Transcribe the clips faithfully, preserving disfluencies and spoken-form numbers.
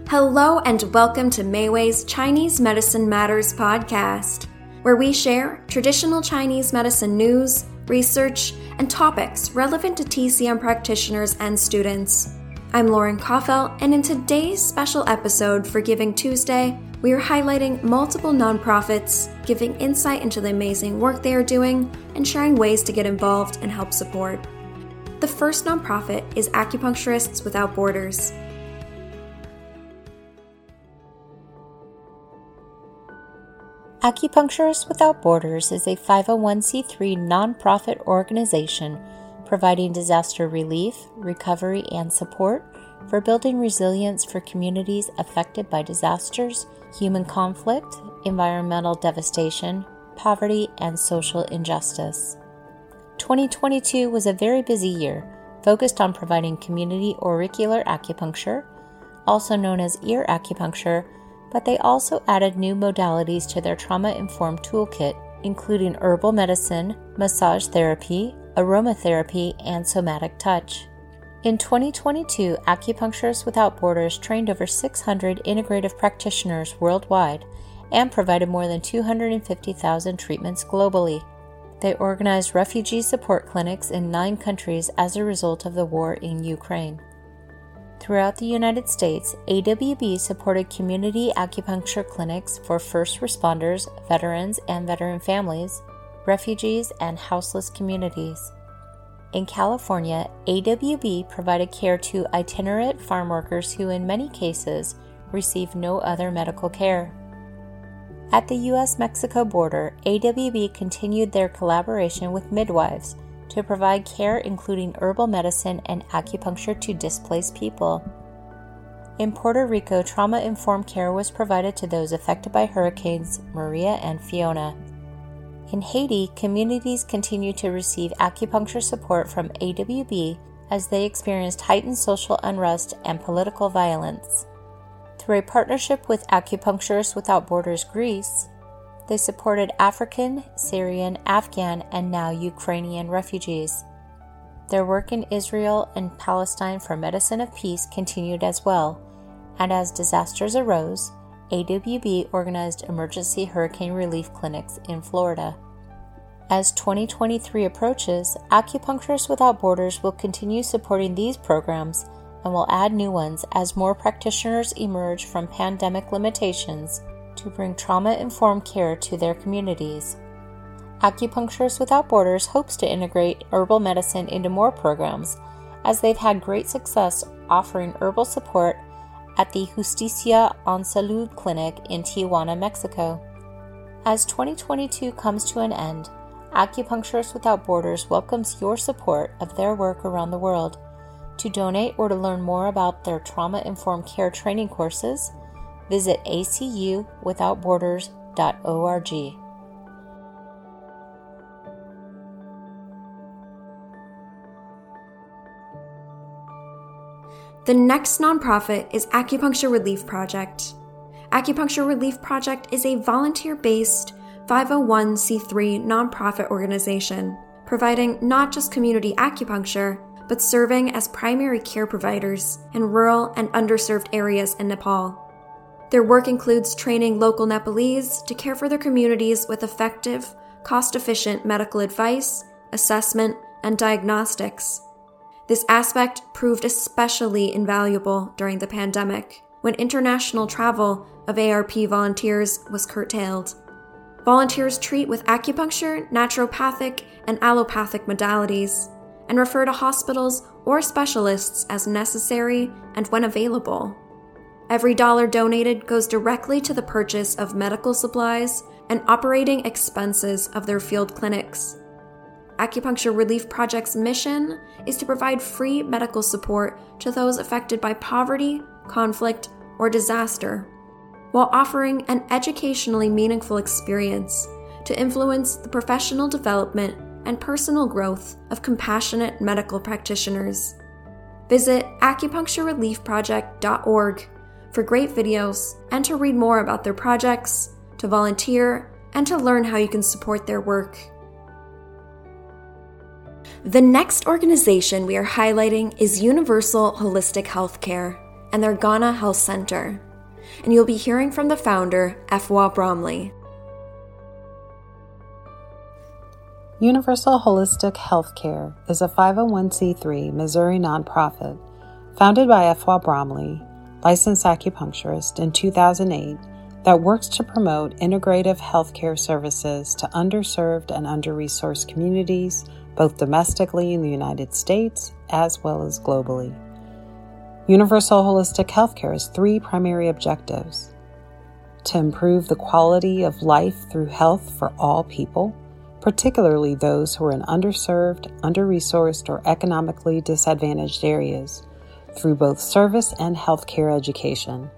Hello and welcome to Meiwei's Chinese Medicine Matters podcast, where we share traditional Chinese medicine news, research, and topics relevant to T C M practitioners and students. I'm Lauren Koffel, and in today's special episode for Giving Tuesday, we are highlighting multiple nonprofits, giving insight into the amazing work they are doing, and sharing ways to get involved and help support. The first nonprofit is Acupuncturists Without Borders. Acupuncturists Without Borders is a five oh one c three nonprofit organization providing disaster relief, recovery, and support for building resilience for communities affected by disasters, human conflict, environmental devastation, poverty, and social injustice. twenty twenty-two was a very busy year, focused on providing community auricular acupuncture, also known as ear acupuncture, but they also added new modalities to their trauma-informed toolkit, including herbal medicine, massage therapy, aromatherapy, and somatic touch. In twenty twenty-two, Acupuncturists Without Borders trained over six hundred integrative practitioners worldwide and provided more than two hundred fifty thousand treatments globally. They organized refugee support clinics in nine countries as a result of the war in Ukraine. Throughout the United States, A W B supported community acupuncture clinics for first responders, veterans and veteran families, refugees, and houseless communities. In California, A W B provided care to itinerant farm workers who in many cases received no other medical care. At the U S Mexico border, A W B continued their collaboration with midwives to provide care including herbal medicine and acupuncture to displaced people. In Puerto Rico, trauma-informed care was provided to those affected by hurricanes Maria and Fiona. In Haiti, communities continued to receive acupuncture support from A W B as they experienced heightened social unrest and political violence. Through a partnership with Acupuncturists Without Borders Greece, they supported African, Syrian, Afghan, and now Ukrainian refugees. Their work in Israel and Palestine for medicine of peace continued as well, and as disasters arose, A W B organized emergency hurricane relief clinics in Florida. As twenty twenty-three approaches, Acupuncturists Without Borders will continue supporting these programs and will add new ones as more practitioners emerge from pandemic limitations to bring trauma-informed care to their communities. Acupuncturists Without Borders hopes to integrate herbal medicine into more programs, as they've had great success offering herbal support at the Justicia en Salud Clinic in Tijuana, Mexico. As twenty twenty-two comes to an end, Acupuncturists Without Borders welcomes your support of their work around the world. To donate or to learn more about their trauma-informed care training courses, visit a c u without borders dot org. The next nonprofit is Acupuncture Relief Project. Acupuncture Relief Project is a volunteer-based five oh one c three nonprofit organization, providing not just community acupuncture, but serving as primary care providers in rural and underserved areas in Nepal. Their work includes training local Nepalese to care for their communities with effective, cost-efficient medical advice, assessment, and diagnostics. This aspect proved especially invaluable during the pandemic, when international travel of A R P volunteers was curtailed. Volunteers treat with acupuncture, naturopathic, and allopathic modalities, and refer to hospitals or specialists as necessary and when available. Every dollar donated goes directly to the purchase of medical supplies and operating expenses of their field clinics. Acupuncture Relief Project's mission is to provide free medical support to those affected by poverty, conflict, or disaster, while offering an educationally meaningful experience to influence the professional development and personal growth of compassionate medical practitioners. Visit acupuncture relief project dot org for great videos and to read more about their projects, to volunteer, and to learn how you can support their work. The next organization we are highlighting is Universal Holistic Healthcare. and their Ghana Health Center. And you'll be hearing from the founder, Efwa Bromley. Universal Holistic Healthcare is a five oh one c three Missouri nonprofit founded by Efwa Bromley, licensed acupuncturist, in two thousand eight that works to promote integrative healthcare services to underserved and under-resourced communities, both domestically in the United States as well as globally. Universal Holistic Healthcare has three primary objectives: to improve the quality of life through health for all people, particularly those who are in underserved, under-resourced, or economically disadvantaged areas, through both service and healthcare education.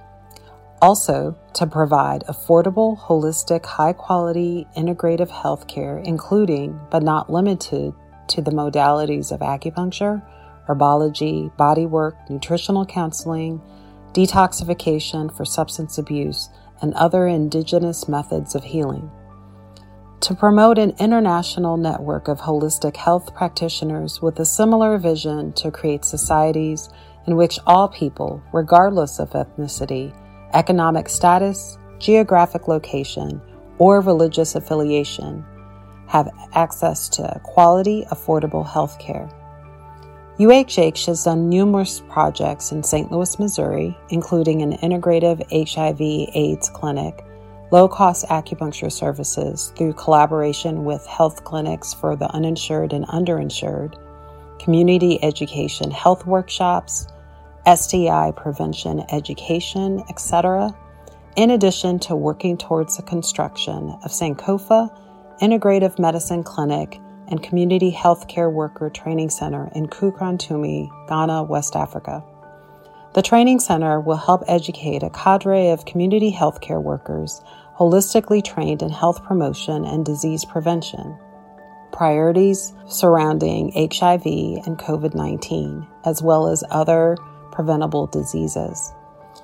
Also, to provide affordable, holistic, high-quality, integrative healthcare, including, but not limited to, the modalities of acupuncture, herbology, bodywork, nutritional counseling, detoxification for substance abuse, and other indigenous methods of healing. To promote an international network of holistic health practitioners with a similar vision to create societies in which all people, regardless of ethnicity, economic status, geographic location, or religious affiliation, have access to quality, affordable health care. U H H has done numerous projects in Saint Louis, Missouri, including an integrative H I V AIDS clinic, low-cost acupuncture services through collaboration with health clinics for the uninsured and underinsured, community education health workshops, S T I prevention education, et cetera, in addition to working towards the construction of Sankofa Integrative Medicine Clinic and Community Healthcare Worker Training Center in Kukrantumi, Ghana, West Africa. The training center will help educate a cadre of community healthcare workers holistically trained in health promotion and disease prevention, priorities surrounding H I V and covid nineteen, as well as other preventable diseases,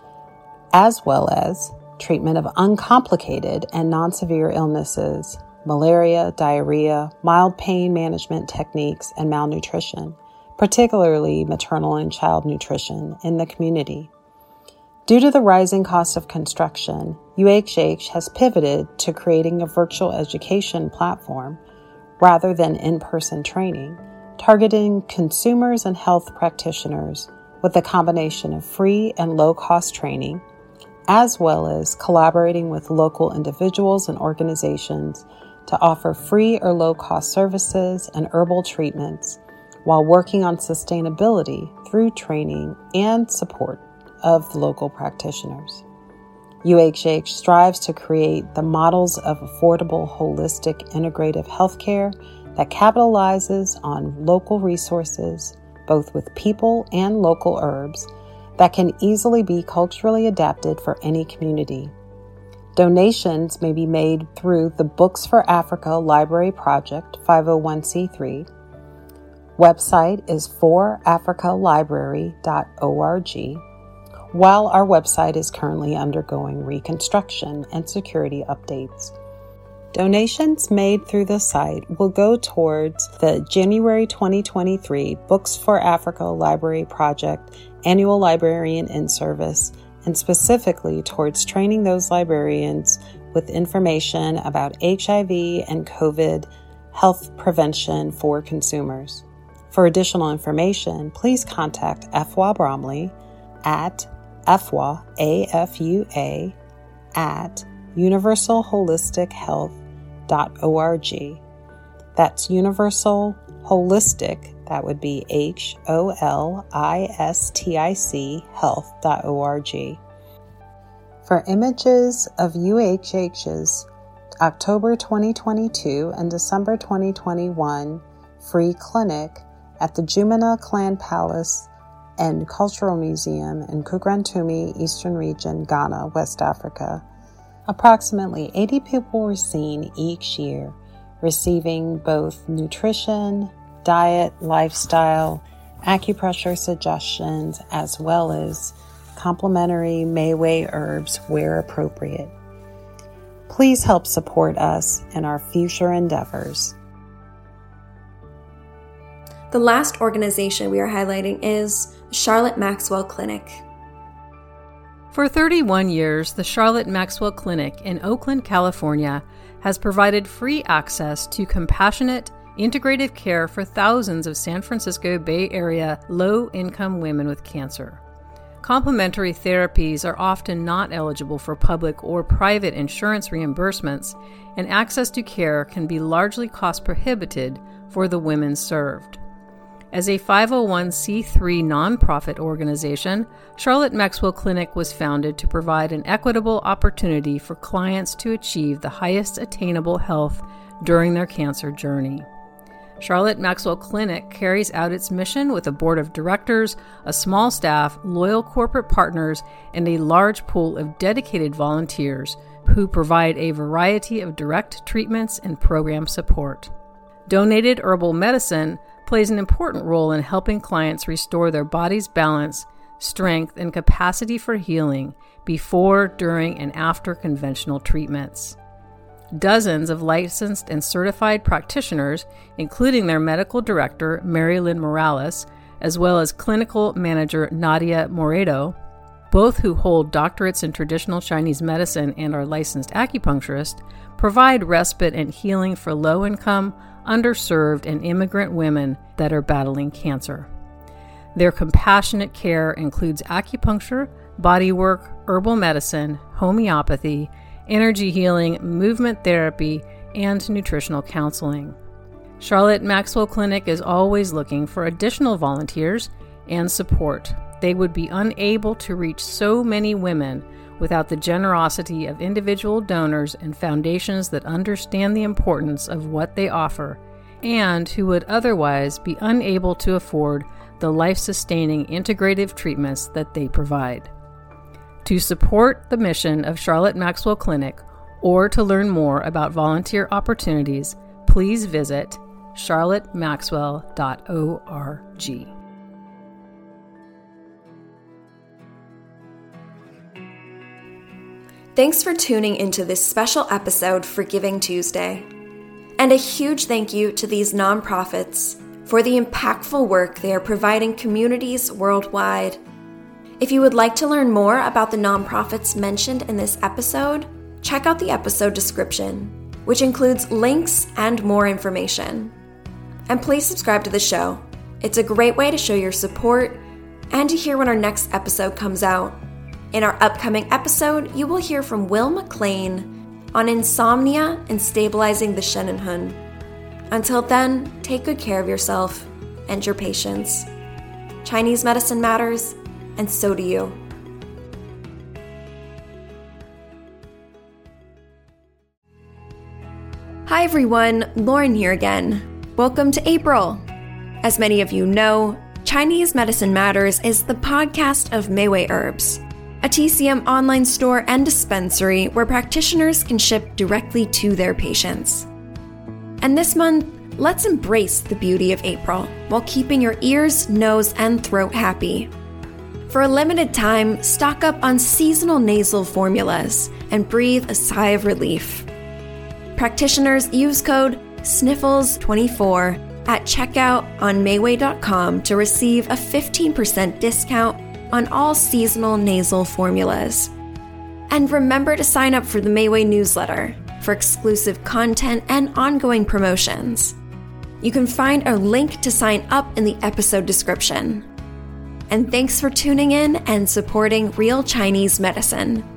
as well as treatment of uncomplicated and non-severe illnesses, malaria, diarrhea, mild pain management techniques, and malnutrition, particularly maternal and child nutrition in the community. Due to the rising cost of construction, U H H has pivoted to creating a virtual education platform rather than in-person training, targeting consumers and health practitioners with a combination of free and low-cost training, as well as collaborating with local individuals and organizations to offer free or low-cost services and herbal treatments while working on sustainability through training and support of local practitioners. U H H strives to create the models of affordable, holistic, integrative healthcare that capitalizes on local resources, both with people and local herbs, that can easily be culturally adapted for any community. Donations may be made through the Books for Africa Library Project five oh one c three. Website is for africa library dot org, while our website is currently undergoing reconstruction and security updates. Donations made through the site will go towards the January twenty twenty-three Books for Africa Library Project Annual Librarian In-Service, and specifically towards training those librarians with information about H I V and COVID health prevention for consumers. For additional information, please contact Efwa Bromley at Efwa, A F U A, at universal holistic health dot org. That's Universal Holistic, that would be H O L I S T I C, health dot org. For images of U H H's October twenty twenty-two and December twenty twenty-one free clinic at the Jumana Clan Palace and Cultural Museum in Kukrantumi, Eastern Region, Ghana, West Africa, approximately eighty people were seen each year, receiving both nutrition, diet, lifestyle, acupressure suggestions, as well as complimentary Mayway herbs where appropriate. Please help support us in our future endeavors. The last organization we are highlighting is Charlotte Maxwell Clinic. For thirty-one years, the Charlotte Maxwell Clinic in Oakland, California, has provided free access to compassionate, integrative care for thousands of San Francisco Bay Area low-income women with cancer. Complementary therapies are often not eligible for public or private insurance reimbursements, and access to care can be largely cost-prohibited for the women served. As a five oh one c three nonprofit organization, Charlotte Maxwell Clinic was founded to provide an equitable opportunity for clients to achieve the highest attainable health during their cancer journey. Charlotte Maxwell Clinic carries out its mission with a board of directors, a small staff, loyal corporate partners, and a large pool of dedicated volunteers who provide a variety of direct treatments and program support. Donated herbal medicine plays an important role in helping clients restore their body's balance, strength, and capacity for healing before, during, and after conventional treatments. Dozens of licensed and certified practitioners, including their medical director, Mary Lynn Morales, as well as clinical manager Nadia Moreto, both who hold doctorates in traditional Chinese medicine and are licensed acupuncturists, provide respite and healing for low-income, underserved, and immigrant women that are battling cancer. Their compassionate care includes acupuncture, bodywork, herbal medicine, homeopathy, energy healing, movement therapy, and nutritional counseling. Charlotte Maxwell Clinic is always looking for additional volunteers and support. They would be unable to reach so many women without the generosity of individual donors and foundations that understand the importance of what they offer and who would otherwise be unable to afford the life-sustaining integrative treatments that they provide. To support the mission of Charlotte Maxwell Clinic or to learn more about volunteer opportunities, please visit charlotte maxwell dot org. Thanks for tuning into this special episode for Giving Tuesday. And a huge thank you to these nonprofits for the impactful work they are providing communities worldwide. If you would like to learn more about the nonprofits mentioned in this episode, check out the episode description, which includes links and more information. And please subscribe to the show. It's a great way to show your support and to hear when our next episode comes out. In our upcoming episode, you will hear from Will McLean on insomnia and stabilizing the Shen Hun. Until then, take good care of yourself and your patients. Chinese medicine matters, and so do you. Hi everyone, Lauren here again. Welcome to April. As many of you know, Chinese Medicine Matters is the podcast of Mayway Herbs, a T C M online store and dispensary where practitioners can ship directly to their patients. And this month, let's embrace the beauty of April while keeping your ears, nose, and throat happy. For a limited time, stock up on seasonal nasal formulas and breathe a sigh of relief. Practitioners use code sniffles twenty-four at checkout on mayway dot com to receive a fifteen percent discount on all seasonal nasal formulas. And remember to sign up for the Mayway newsletter for exclusive content and ongoing promotions. You can find a link to sign up in the episode description. And thanks for tuning in and supporting Real Chinese Medicine.